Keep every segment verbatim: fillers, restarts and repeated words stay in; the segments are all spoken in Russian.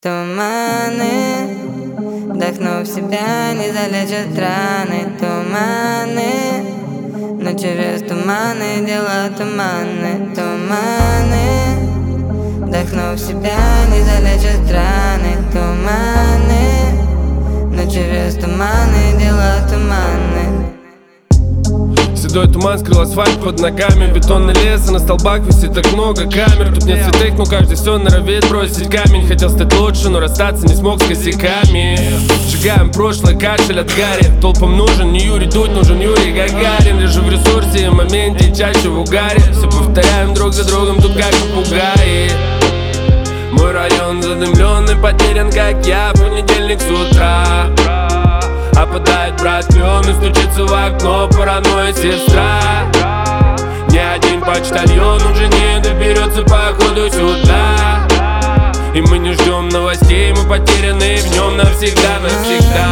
Туманы, вдохнув себя, не залечат раны. Туманы, но через туманы дела туманы. Туманы, вдохнув себя, не залечат раны. Туманы, но через туманы дела туманы. Седой туман скрыл асфальт под ногами, бетонный лес, а на столбах висит так много камер. Тут нет святых, но каждый все норовит бросить камень. Хотел стать лучше, но расстаться не смог с косяками. Сжигаем прошлое, кашель от гари. Толпам нужен не Юрий Дудь, нужен Юрий Гагарин. Лежу в ресурсе, в моменте и чаще в угаре. Все повторяем друг за другом, тут как попугаи. Мой район задымленный, потерян, как я, понедельник с утра. Опадает брат клен и стучится в окно паранойя сестра. Ни один почтальон уже не доберется походу сюда. И мы не ждем новостей, мы потеряны в нем навсегда, навсегда.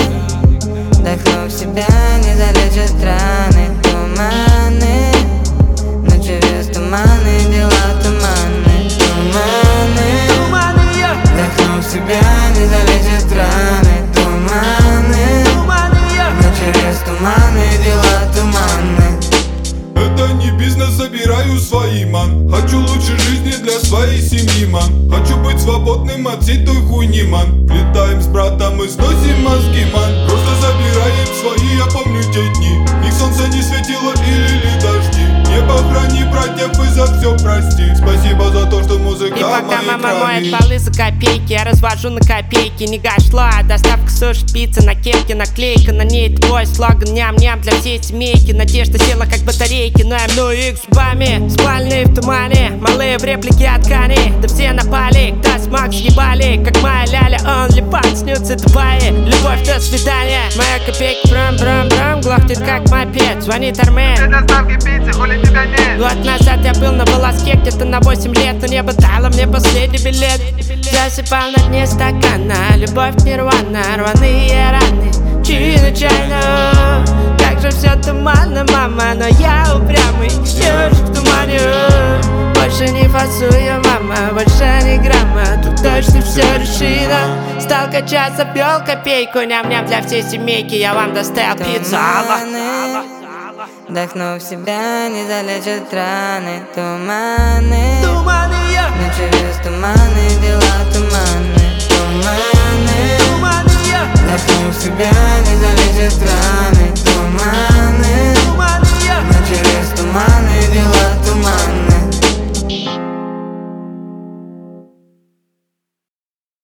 Вдохнув себя, не залечат раны. Туманы, но через туманы дела туманы. Туманы, вдохнув себя, не залечат раны. Туманы, но через туманы дела туманы. Это не бизнес, собираю свои, ман. Хочу лучшей жизни для своей семьи, ман. Хочу быть свободным от всей той хуйни, ман. Летаем с братом и сносим мозги, ман. Просто забираем свои, я помню те дни. Их солнце не светило и лили дожди. Небо храни братьев и за все прости. Спасибо за то, что музыка и пока моей мама крови. моет полы за копейки, я развожу на копейки. Не гашла, доставка суши, пицца на кепке, наклейка на ней твой слоган. Ням-ням для всей семейки. Надежда села как батарейки, но я мну их зубами. Спальные в тумане, малые в реплике от ткани. Да все напали, да смак съебали. Как моя ляля, only fun, снются Дубаи. Любовь до свидания, моя копейка брам-брам-брам глохнет как мопед, звонит Армен. Для доставки пиццы, хули тебя нет. Год назад я был на волоске, где-то на восемь лет, но небо дало мне последний билет. Засыпал на дне стакана, любовь нирвана, рваные раны, чрезвычайно. Как же все туманно, мама, но я упрямый ежик в тумане. Больше не фасую, мама, больше ни грамма. Тут точно все решено. Стал качаться, пел копейку, ням-ням для всей семейки. Я вам доставил пиццу. Туманы, вдохнув себя, не залечат раны. Туманы, Туманы, но через туманы дела туманы.